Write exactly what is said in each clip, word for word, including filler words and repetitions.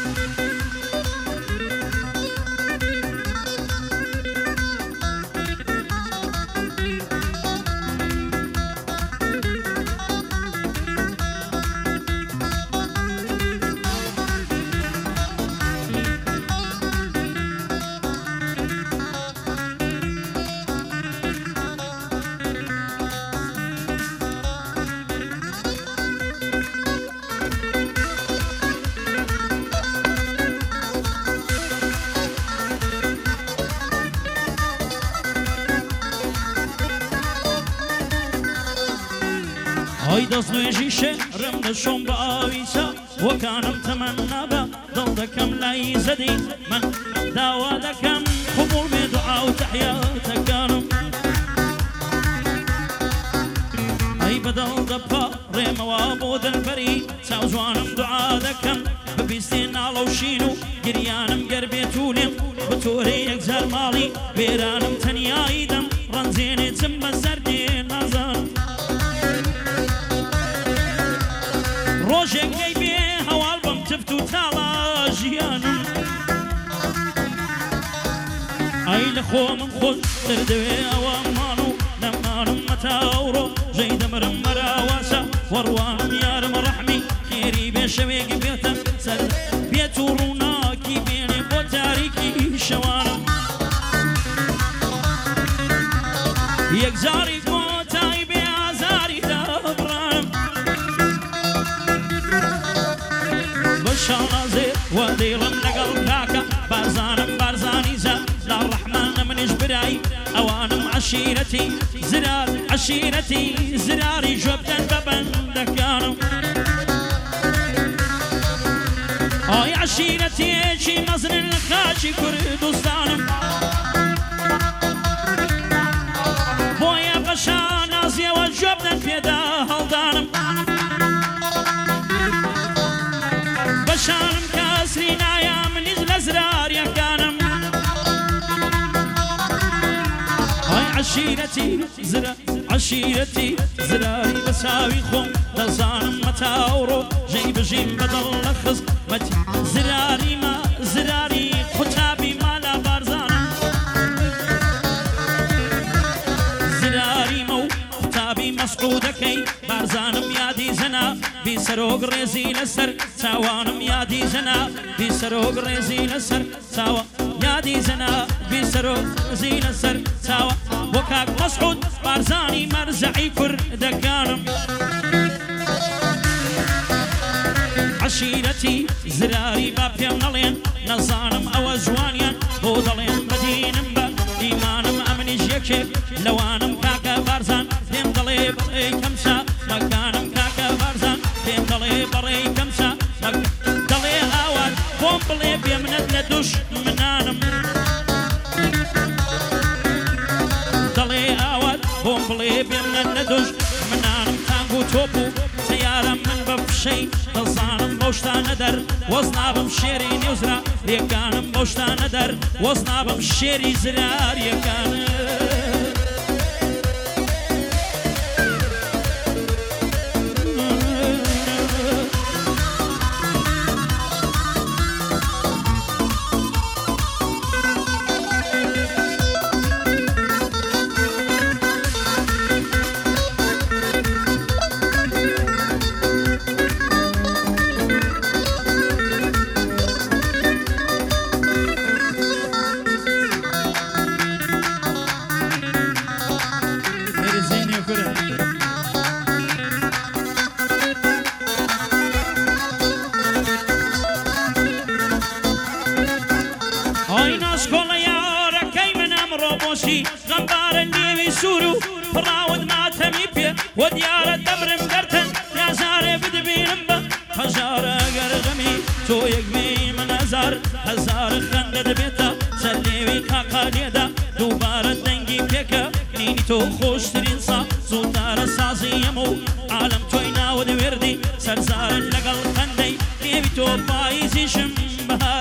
هاي دەستێژی شێرم دەشۆم بە ئاویچە وەکانم تەمەنا بە دڵ دەکەم لای زەدی من داوا دەکەم قبوڵ بێ دوعا و تەحیاتەکانم ئەی بەدڵ دەپاڕێمەوە بۆ دڵبەری چاو جوانم دوعا دەکەم ببیستێ ناڵە و شین و گریانم گەر بێت و لێم بە تۆرەی یەکجار ماڵی وێرانم تەنیایی دەم ڕەنجێنێ چم بە سەردێ نازانم ڕۆژێک گەی بێ هەواڵ بەم تفت و تاڵا ژیانم ئەی لە خۆ من خۆشتر دەوێ ئەوە ماڵ و نەمانم مەتاوڕۆ ژەی دەمرم مەراواسە وەڕوانم یارم ڕەحمی خێری بێ شەوێک بێتە سەر بێت و ڕووناکی بێنێ بۆ تاریکی شەوانم یەکجاری کۆتایی بێ ئازاری دەبڕانم شانازێ و دێڵم لەگەڵ کاکە بارزانم بارزانی زە لا ڕەحمانە منیش برایی ئەوانم عەشیرەتی زرار عەشیرەتی زراری ژۆبدەن بە بەندەکانم ئای عەشیرەتێکی مەزنن لە خاچی کوردستانم بۆیە بە شانازیەوە ژۆبدەن پێدا هەڵدانم شانم کەسری نایە منیش لە زراریەکانم ئای عەشیرەتی زرا عەشیرەتی زراری بە چاوی خۆم دەزانم مەتاوڕۆ ژەی بژیم بەدڵ لە خزمەتی زراری ما زراری قوتابی مالا بارزانم زراری مە و قوتابی مەسعودەکەی بارزانم یادی زەنا بی سەرۆک ڕێزی لەسەر چاوانم یادی زەنا بی سەرۆک ڕێزی لەسەر چاوە یادی زەنا بی سەرۆک ڕێزی لەسەر چاوە بۆ کاک مەسعود بارزانی مەرزەعی کوردەکانم عەشیرەتی زراری با پێم نەڵێن نەزانم ئەوە جوانیان بۆ دەڵێن بەدینم بە ئیمانم ئەمنیش یەکێک لەوانم کاکە بارزان پێم دەڵێ بڵێ کەمسا مەکانم کاکە بارزان پێم دەڵێ بەڕێی کەمسا دەڵێ ئاوات بۆم بڵێ بێ منەت لە دوش منانم دەڵێ ئاوات بۆم بڵێ بێ منەت لە دوش منانم تانگ و تۆپ و سەیارەم من بە فشەی دەزانم بەو شتانە دەر وەز نابم شێری نێوزرا ریەکانم بەو شتانە دەر وەز نابم شێری زراریەکانم غەمبارە نێوی سوور و پڕاوت ماتەمی پێ وە دیارە دەبرم گەرتن یازارێ بدبینم بە هەژارە گەرغەمی تۆ یەکمەی من هەزار هەزارە خەندە دەبێتە سەر نێوی کاقالێدا دووبارە دەنگی پێکە نینی تۆ خۆشترین سا زووتارە سازی ئەمە و عالەم تۆی ناوە وێردی سەرزارن لەگەڵ خەندەی نێوی تۆ پاییزیشم بەهار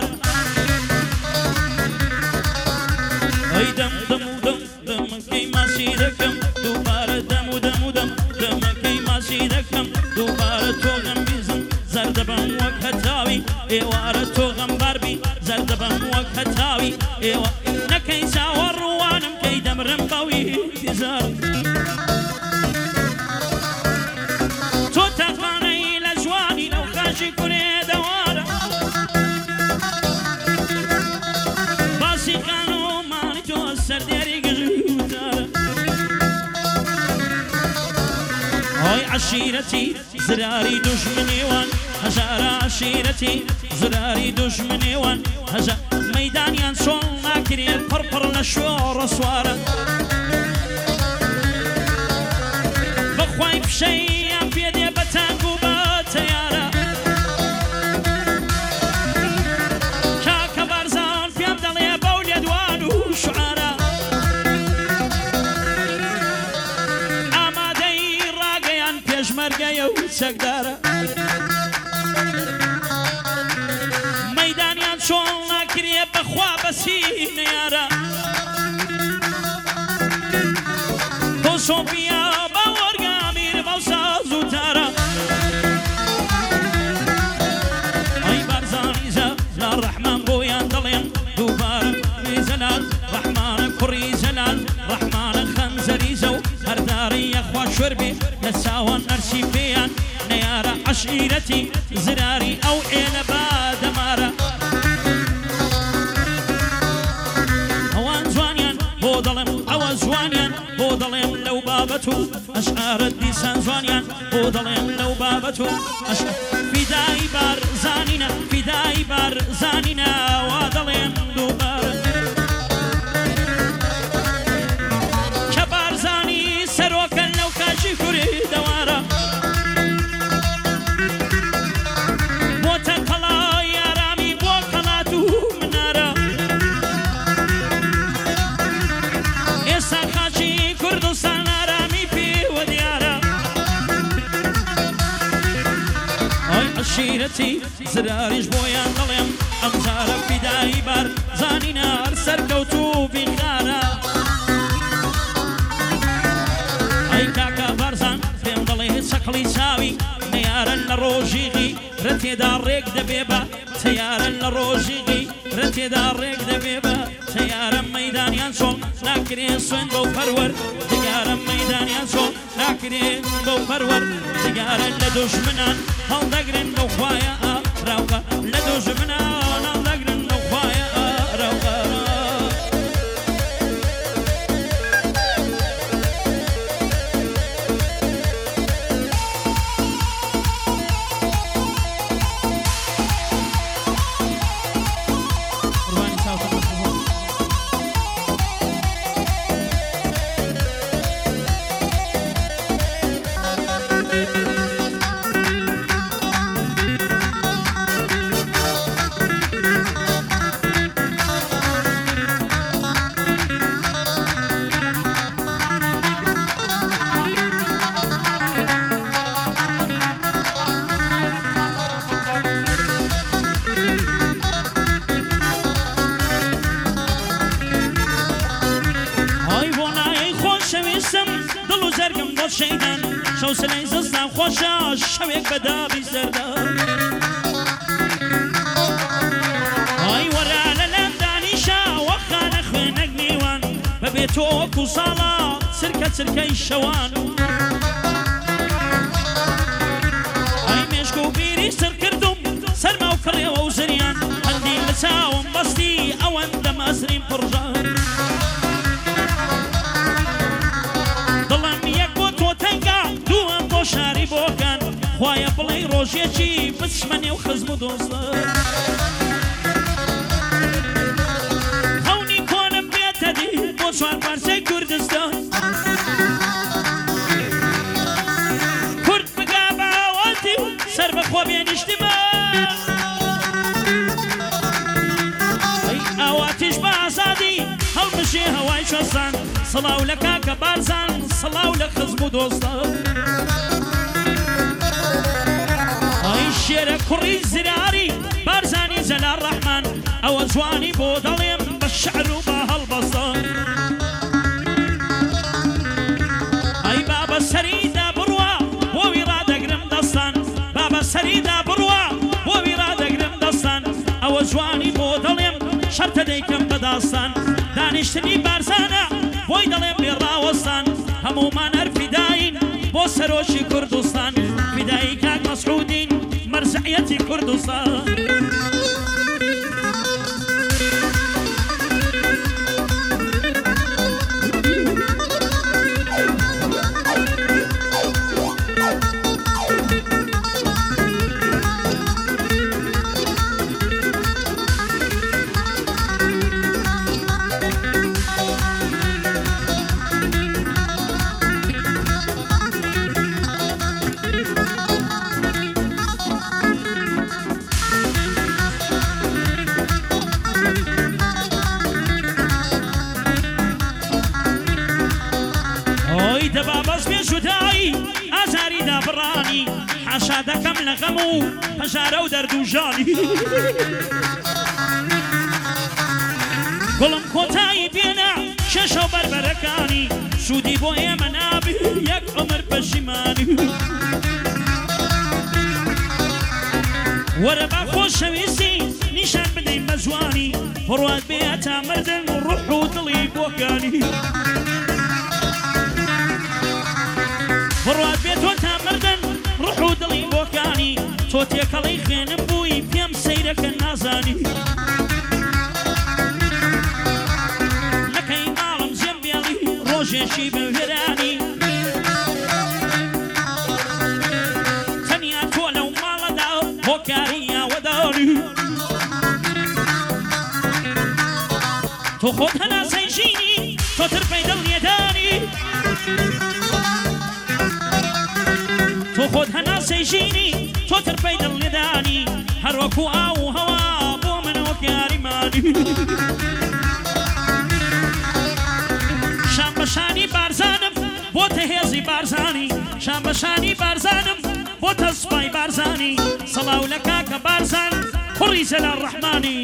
ئەی دەم دەم و دەم دەمەکەی ماسی دەکەم دووبارە دەم و دەم و دەم دەمەکەی ماسی دەکەم دووبارە تۆ غەمبیزم زەردەبم وەک هەتاوی ئێوارە دووبارە تۆ غەمبار بی زەردە بەم وەک هەتاوی ئێوە نەکەی چاوە ڕوانم کەی دەمرم بەوی تیزارم تۆ تەقانەی لە جوانی لەو خاشی کورێ دەوارە باسی قانۆمانی تۆ سەردێری گژی وتارە ئۆی عەشیرەتی زراری دوژمنێوان هەژارە عەشیرەتی زراری دوژمنێوان هەژە مەیدانیان چۆڵ ناکرێ پڕپڕ لە شۆڕە سوارە بەخوای پشەیان پێدێ بە تانگ و بە تەیارە کاکە بارزان پێم دەڵێ بەو لێدوان و شوعارە ئامادەی ڕاگەیان پێشمەرگەیە و چەکدارە مەیدانیان چۆڵ ناکرێ بەخوا بەسی نەیارە تۆ سۆفیا باوەرگامیر بەو ساز و تارە ئەی بارزانی زەلال ڕەحمان بۆیان دەڵێن دووبارە کوڕی زەلال ڕەحمانە کوڕی زەلال ڕەحمانە خەنزەریزە و هەرداری یەخوا شوێر بێ لە چاوان ئەرچی پێیان نەیارە عەشیرەتی زراری ئەو ئێنە بادەمارە ئەوان جوانیان بۆ دەڵێم ئەوە جوانیان بۆ دەڵێم لەو بابەت و ئەشعارت دیسان جوانیان بۆ دەڵێم لەو بابەت و فیدای بارزانینە فیدای بارزانینە وا دەڵێم دووبارە کە بارزانی سەرۆکەن لەو کاژی کوری دەوارە بۆتە کەڵای ئارامی بۆ کەڵات و منارە ئێستا خاچی کوردستان ئارامی پێوە دیارە ئەی عەشیرەتی زراریش بۆیان دەڵێم ئەمجارە فیدایی بارزانینە هەر سەرکەوت و بیخارە ئەی کاکە بارزان پێم دەڵێ چەقڵی چاوی نەیارن لە ڕۆژیغی رەتێدا ڕێک دەبێ بە تەیارن لە ڕۆژیغی رەتێدا ڕێک دەبێ بە تەیارە مەیدانیان چۆڵ ناکرێ سوێن بەو پەروەر دگارە مەیدانیان چۆڵ ناکرێ بەو پەروەر دگارە لە دوژمنان هەڵدەگرن بەو خوایە ئاراوغە لە دوژمنان هەڵدەگرن بەو خوایە ئاراوغە شەیدان شەو سلەی زستان خۆشە شەوێک بەدابی زەردە ئای وەرە لە لەم دانیشە وەخانە خوێنەک میوان بەبێ تۆ وەکو ساڵە چرکە چرکەی شەوان ئای مێشک و بیری سەر کردوم سەرما و کڕێوە و زریان هەندی لە چاوم بەستی ئەوەندە مەزرین پڕژان شاری بۆکان خوایە بڵێ ڕۆژێکی بچمەنێ و خزم و دۆستە خەونی کۆنم بێتە دی بۆ چوار پارچەی کوردستان کورد بگا بە ئاواتی و سەر بەخۆ بێنیشتمە ئەی ئاواتیش بە ئازادی هەڵبژێ هەوای شۆستان سڵاو لە کاکە بارزان سڵاو لە خزم و دۆستە شێرە کوڕی زراری بارزانی زەلال ڕەحمان ئەوە جوانی بۆ دەڵێم بە شەعر و بە هەڵبەستان ئەی بابە سەریدا بڕوە بۆ وی ڕادەگرم دەستان بابە سەریدا بڕوە بۆ وی ڕادەگرم دەستان ئەوە جوانی بۆ دەڵێم شەرتە دەیکەم بەداستان دانیشتنی بارزانە بۆی دەڵێم لێ ڕاوەستان هەمومان هەر فیداین بۆ سەرۆکی کوردستان فیدایی کاک مەسعودین مەرجعیەتی کوردستان حاشا دەکەم لە غەم و هەژارە و دەرد و ژانی گوڵم کۆتایی بێنە شەشە و بەربەرەکانی سوودی بۆ ئێمە نابی یەک عومر پەشیمانی وەرە با خۆشەویستی نیشان بدەین بە جوانی بڕوات بێ تا مردن ڕوح و دڵی بۆکانی بڕوات بێ تۆ تا مردن ڕوح و دڵی بۆکانی تۆ تێکەڵی خوێنم بووی پێم سەیرەکە نازانی نەکەی ماڵم زێم بێڵی ڕۆژێکی بەوێرانی تەنیا تۆ لەو ماڵەدا هۆکاری یاوەدانی تۆ خۆت هەناسەی ژینی تۆ ترپەی دڵ لێدانی تۆ خۆت هەناسەی ژینی تۆ ترپەی دڵ لێدانی هەروەکو ئاو و هەوا بۆ من وەک یاریمانی شام بەشانی بارزانم بۆتە هێزی بارزانی شام بەشانی بارزانم بۆتە سوپای بارزانی سەڵاو لە کاکە بارزان کوڕی جەلال ڕەحمانی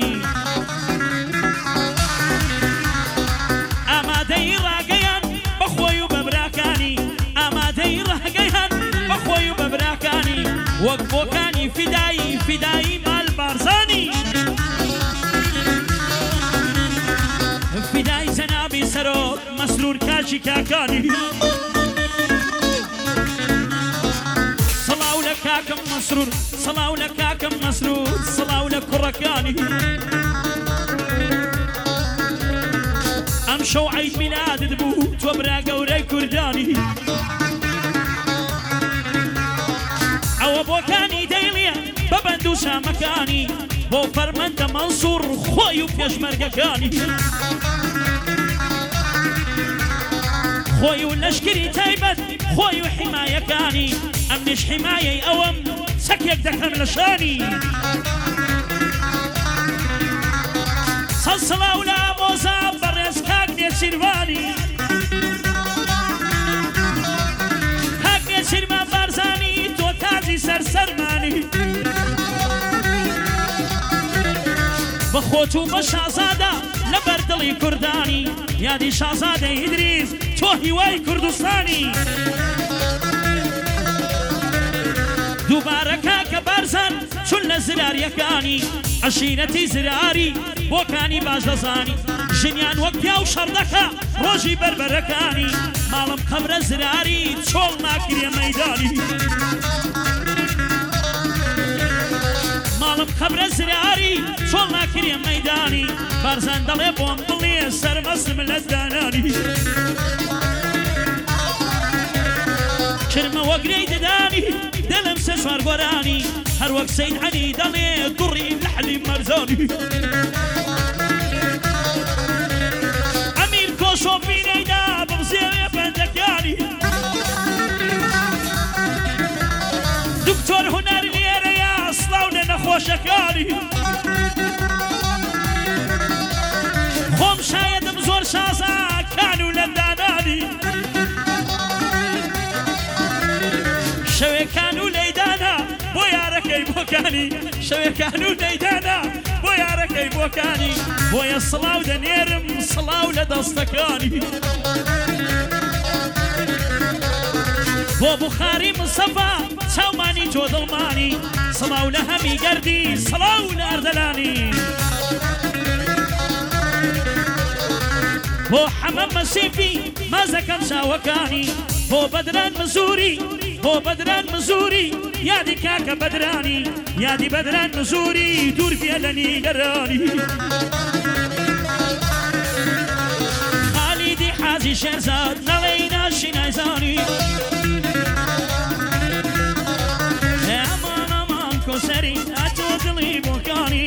ئامادەی ڕاگەیان بەخۆی و بەبراکانی ئامادەی ڕاگەیان بەخۆی و بەبراکانی وەک بۆکانی فیدایی فیدایی مال بارزانی فیدای جەنابی سەرۆک مەسرور کاچی کاکانی سەڵاو لە کاکەم مەسرور سەڵاو لە کاکەم مەسرور سەڵاو لە کوڕەکانی ئەم شەو عەید میلادت بوو تۆ برا گەورەی کوردانی ئەوە بۆکانی دەیڵێ بەبەند و شامەکانی بۆ فەرمەندە مەنسوور خۆی و پێشمەرگەکانی خۆی و لەشکری تایبەت خۆی و حیمایەکانی ئەمنیش حیمایەی ئەوەم سەکێک دەکەم لە شانی سەد سڵاو لە ئامۆزا بەڕێز کاک نێچیروانی کاک نێچیرمان بارزانی تۆ تاجی سەرسەرمانی بە خۆت و بە شازادە لە بەردڵی کوردانی یادی شازادەی ئیدریس تۆ هیوای کوردستانی دووبارە کاکە بارزان چون لە زراریەکانی عەشیرەتی زراری بۆکانی باش دەزانی ژنیان وەک پیا و شەڕدەکە ڕۆژی بەربەرەکانی ماڵم قەبرە زراری چۆڵ ناکرێ مەیدانی ماڵم قەبرە زراری چۆڵ ناکرێ مەیدانی بارزان دەڵێ بۆم بڵێ سەرمەستم لە دانانی کرمە وەگرەی ددانی دەلم سە چوار گۆرانی هەروەک سەید عەلی دەڵێ دوڕی لەحلی مەرزانی ئەمیر کۆشۆپینەیدا ببزێوێ بەندەکانی دکتۆر هونەر لێرەیە سڵاو لە نەخۆشەکانی خۆم شایەدم زۆر شازاکان و لەندانانی شەوێکان و لەیدانا بۆ یارەکەی بۆکانی شەوێکان و لەیدانا بۆ یارەکەی بۆکانی بۆیە سڵاو دەنێرم سڵاو لە دەستەکانی بۆ بوخاری مسەفا چاومانی تۆ دڵمانی سڵاو لە هەمی گەردی سڵاو لە ئەردەلانی بۆ حەمە مەسیفی مازەکەم چاوەکانی بۆ بەدران مزوری بۆ بەدران مزوری یادی کاکە بەدرانی یادی بەدران مزوری دوور بێ لە نیگەرانی خالیدی حاجی شێرزاد نەڵێی ناشی نایزانی ئەمان ئەمان کۆسەری ئەتۆ دڵی بۆکانی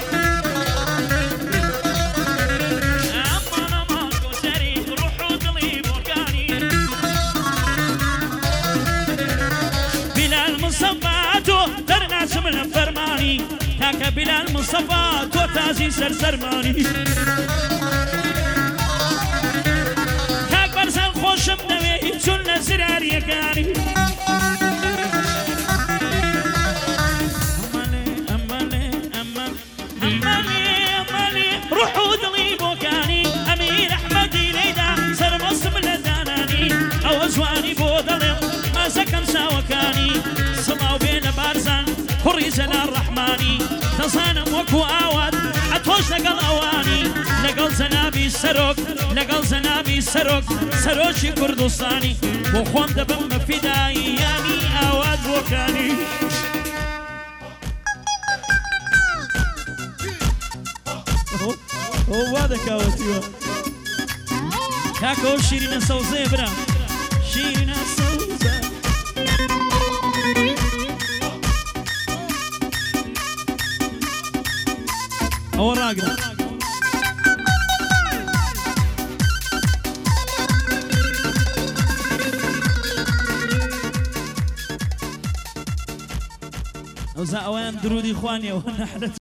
من فرماني كاكا بلال مصطفى تو تازي سرسرماني كاك برزان خوشم نوي چون زرار يكاني أمالي أمالي أمالي أمالي أمالي روحو دلي بوكاني أمير أحمدي ليدا سر مصم لداناني أو أزواني بودلم ما سكن ساوكاني سماو بين بارزان كوري زنا الرحماني تصانم وكو آواد أتوش لقل أواني لقل زنابي سروك لقل زنابي سروك سروشي كردستاني وخوام دبم فدائي يعني آواد وكاني هو هذا كاوتيو كاكو شيرين سوزي برا شيرين سوزي أو راقدة أوزا أوان درودي إخواني ونحن